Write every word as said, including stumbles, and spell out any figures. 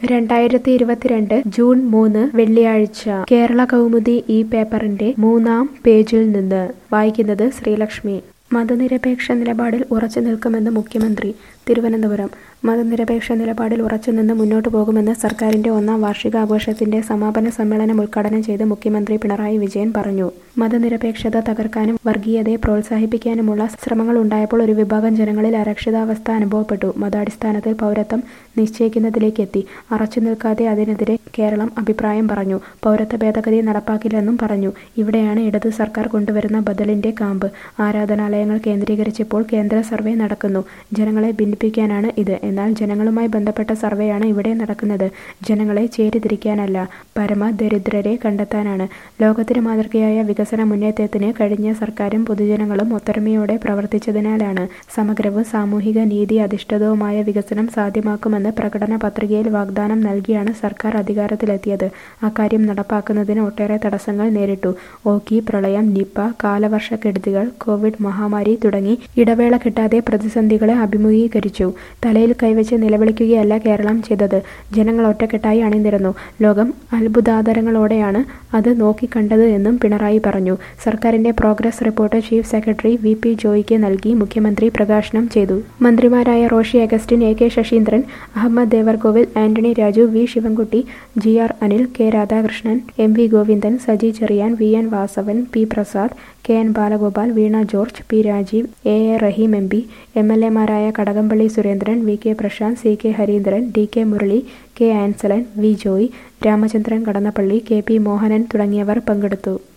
രണ്ടായിരത്തി ഇരുപത്തിരണ്ട് ജൂൺ മൂന്ന് വെള്ളിയാഴ്ച കേരള കൗമുദി ഈ പേപ്പറിന്റെ മൂന്നാം പേജിൽ നിന്ന് വായിക്കുന്നത് ശ്രീലക്ഷ്മി. മതനിരപേക്ഷ നിലപാടിൽ ഉറച്ചു നിൽക്കുമെന്ന് മുഖ്യമന്ത്രി. തിരുവനന്തപുരം. മതനിരപേക്ഷ നിലപാടിൽ ഉറച്ചുനിന്ന് മുന്നോട്ടു പോകുമെന്ന് സർക്കാരിന്റെ ഒന്നാം വാർഷികാഘോഷത്തിന്റെ സമാപന സമ്മേളനം ഉദ്ഘാടനം ചെയ്ത് മുഖ്യമന്ത്രി പിണറായി വിജയൻ പറഞ്ഞു. മതനിരപേക്ഷത തകർക്കാനും വർഗീയതയെ പ്രോത്സാഹിപ്പിക്കാനുമുള്ള ശ്രമങ്ങൾ ഉണ്ടായപ്പോൾ ഒരു വിഭാഗം ജനങ്ങളിൽ അരക്ഷിതാവസ്ഥ അനുഭവപ്പെട്ടു. മതാടിസ്ഥാനത്തിൽ പൗരത്വം നിശ്ചയിക്കുന്നതിലേക്കെത്തി. അറച്ചു നിൽക്കാതെ അതിനെതിരെ കേരളം അഭിപ്രായം പറഞ്ഞു. പൗരത്വ ഭേദഗതി നടപ്പാക്കില്ലെന്നും പറഞ്ഞു. ഇവിടെയാണ് ഇടതു സർക്കാർ കൊണ്ടുവരുന്ന ബദലിന്റെ കാമ്പ്. ആരാധനാലയങ്ങൾ കേന്ദ്രീകരിച്ചിപ്പോൾ കേന്ദ്ര സർവേ നടക്കുന്നു. ജനങ്ങളെ ഭിന്നിപ്പിക്കാനാണ് ഇത്. എന്നാൽ ജനങ്ങളുമായി ബന്ധപ്പെട്ട സർവേയാണ് ഇവിടെ നടക്കുന്നത്. ജനങ്ങളെ ചേരിതിരിക്കാനല്ല, പരമദരിദ്രരെ കണ്ടെത്താനാണ്. ലോകത്തിന് മാതൃകയായ വികസന മുന്നേറ്റത്തിന് കഴിഞ്ഞ സർക്കാരും പൊതുജനങ്ങളും ഒത്തൊരുമയോടെ പ്രവർത്തിച്ചതിനാലാണ് സമഗ്രവും സാമൂഹിക നീതി അധിഷ്ഠിതവുമായ വികസനം സാധ്യമാക്കുമെന്ന് പ്രകടന പത്രികയിൽ വാഗ്ദാനം നൽകിയാണ് സർക്കാർ അധികാരത്തിലെത്തിയത്. അക്കാര്യം നടപ്പാക്കുന്നതിന് ഒട്ടേറെ തടസ്സങ്ങൾ നേരിട്ടു. ഓഖി, പ്രളയം, നിപ, കാലവർഷക്കെടുതികൾ, കോവിഡ് മഹാമാരി തുടങ്ങി ഇടവേള കിട്ടാതെ പ്രതിസന്ധികളെ അഭിമുഖീകരിച്ചു. തലയിൽ കൈവച്ച് നിലവിളിക്കുകയല്ല കേരളം ചെയ്തത്. ജനങ്ങൾ ഒറ്റക്കെട്ടായി അണിനിരന്നു. ലോകം അത്ഭുതാദരങ്ങളോടെയാണ് അത് നോക്കിക്കണ്ടത് എന്നും പിണറായി പറഞ്ഞു. സർക്കാരിന്റെ progress report chief secretary V P ജോയിക്ക് നൽകി മുഖ്യമന്ത്രി പ്രകാശനം ചെയ്തു. മന്ത്രിമാരായ Roshi Augustine, A K Saseendran, Ahammed Devarkovil, Antony Raju, V Sivankutty, G R Anil, K Radhakrishnan, M V Govindan, Saji Cherian, V N Vasavan, P Prasad, K N Balagopal, Veena George, P Rajeev, A A Rahim M P, M L എമാരായ Kadakampally Surendran, V K Prasanth, C K Harindran, D K Murali, K Ansalan, V Joy, Ramachandran Kadannappally, K P Mohanan തുടങ്ങിയവർ പങ്കെടുത്തു.